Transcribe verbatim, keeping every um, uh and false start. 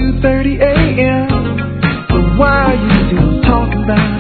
two thirty a.m. So why are you still talking about